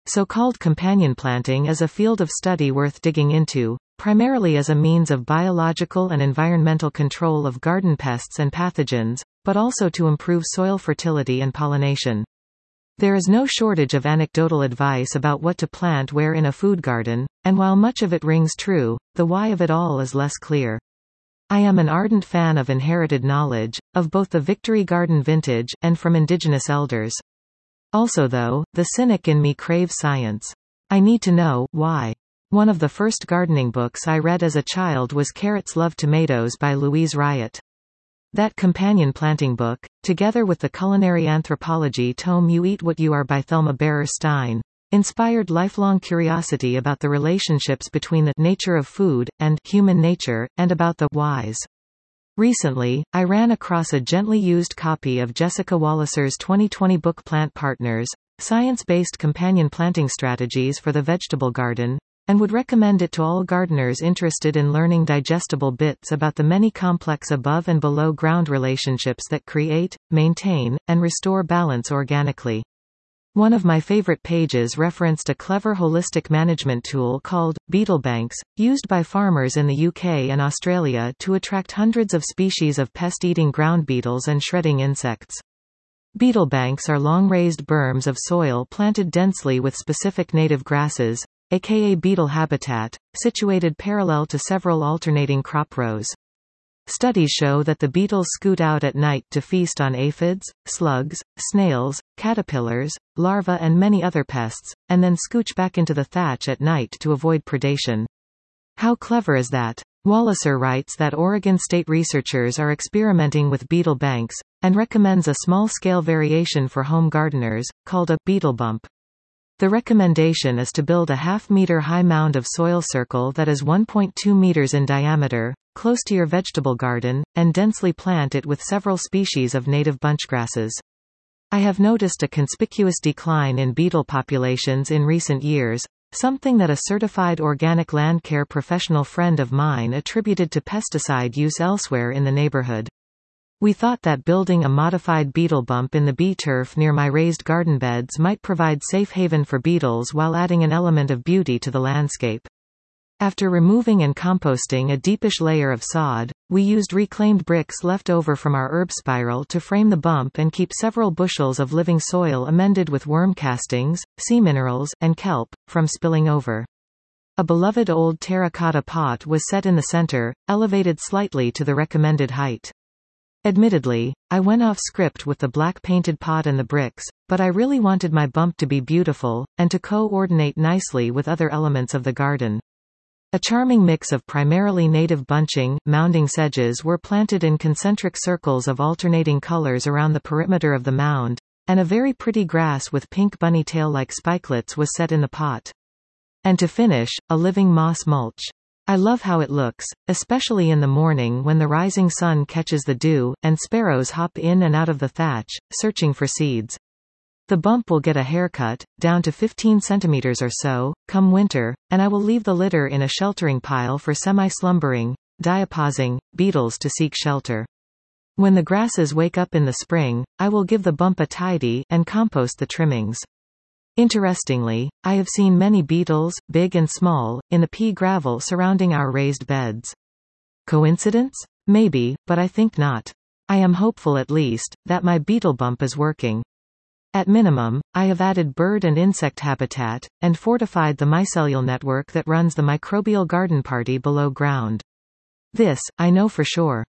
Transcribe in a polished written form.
So-called companion planting is a field of study worth digging into, primarily as a means of biological and environmental control of garden pests and pathogens, but also to improve soil fertility and pollination. There is no shortage of anecdotal advice about what to plant where in a food garden, and while much of it rings true, the why of it all is less clear. I am an ardent fan of inherited knowledge, of both the Victory Garden vintage, and from indigenous elders. Also though, the cynic in me craves science. I need to know, why. One of the first gardening books I read as a child was Carrots Love Tomatoes by Louise Riot. That companion planting book, together with the culinary anthropology tome You Eat What You Are by Thelma Barer-Stein, inspired lifelong curiosity about the relationships between the nature of food and human nature, and about the whys. Recently, I ran across a gently used copy of Jessica Walliser's 2020 book Plant Partners, Science-Based Companion Planting Strategies for the Vegetable Garden, and would recommend it to all gardeners interested in learning digestible bits about the many complex above and below ground relationships that create, maintain, and restore balance organically. One of my favorite pages referenced a clever holistic management tool called beetle banks, used by farmers in the UK and Australia to attract hundreds of species of pest-eating ground beetles and shredding insects. Beetle banks are long raised berms of soil planted densely with specific native grasses, aka beetle habitat, situated parallel to several alternating crop rows. Studies show that the beetles scoot out at night to feast on aphids, slugs, snails, caterpillars, larvae and many other pests, and then scooch back into the thatch at night to avoid predation. How clever is that? Walliser writes that Oregon State researchers are experimenting with beetle banks, and recommends a small-scale variation for home gardeners, called a beetle bump. The recommendation is to build a half-meter high mound of soil circle that is 1.2 meters in diameter, close to your vegetable garden, and densely plant it with several species of native bunchgrasses. I have noticed a conspicuous decline in beetle populations in recent years, something that a certified organic land care professional friend of mine attributed to pesticide use elsewhere in the neighborhood. We thought that building a modified beetle bump in the bee turf near my raised garden beds might provide safe haven for beetles while adding an element of beauty to the landscape. After removing and composting a deepish layer of sod, we used reclaimed bricks left over from our herb spiral to frame the bump and keep several bushels of living soil amended with worm castings, sea minerals, and kelp, from spilling over. A beloved old terracotta pot was set in the center, elevated slightly to the recommended height. Admittedly, I went off script with the black painted pot and the bricks, but I really wanted my bump to be beautiful, and to coordinate nicely with other elements of the garden. A charming mix of primarily native bunching, mounding sedges were planted in concentric circles of alternating colors around the perimeter of the mound, and a very pretty grass with pink bunny tail-like spikelets was set in the pot. And to finish, a living moss mulch. I love how it looks, especially in the morning when the rising sun catches the dew, and sparrows hop in and out of the thatch, searching for seeds. The bump will get a haircut, down to 15 centimeters or so, come winter, and I will leave the litter in a sheltering pile for semi-slumbering, diapausing, beetles to seek shelter. When the grasses wake up in the spring, I will give the bump a tidy, and compost the trimmings. Interestingly, I have seen many beetles, big and small, in the pea gravel surrounding our raised beds. Coincidence? Maybe, but I think not. I am hopeful at least, that my beetle bump is working. At minimum, I have added bird and insect habitat, and fortified the mycelial network that runs the microbial garden party below ground. This, I know for sure.